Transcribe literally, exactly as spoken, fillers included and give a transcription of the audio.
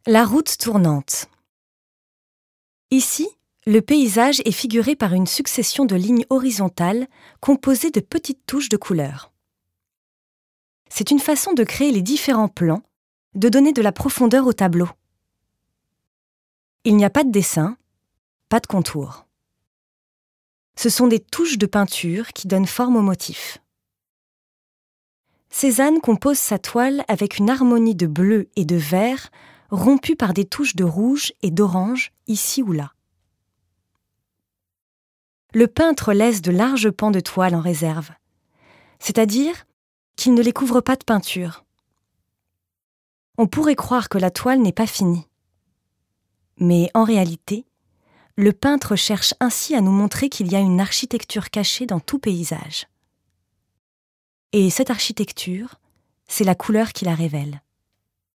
La route tournante. Ici, le paysage est figuré par une succession de lignes horizontales composées de petites touches de couleurs. C'est une façon de créer les différents plans, de donner de la profondeur au tableau. Il n'y a pas de dessin, pas de contour. Ce sont des touches de peinture qui donnent forme au motif. Cézanne compose sa toile avec une harmonie de bleu et de vert rompue par des touches de rouge et d'orange ici ou là. Le peintre laisse de larges pans de toile en réserve, c'est-à-dire qu'il ne les couvre pas de peinture. On pourrait croire que la toile n'est pas finie. Mais en réalité, le peintre cherche ainsi à nous montrer qu'il y a une architecture cachée dans tout paysage. Et cette architecture, c'est la couleur qui la révèle.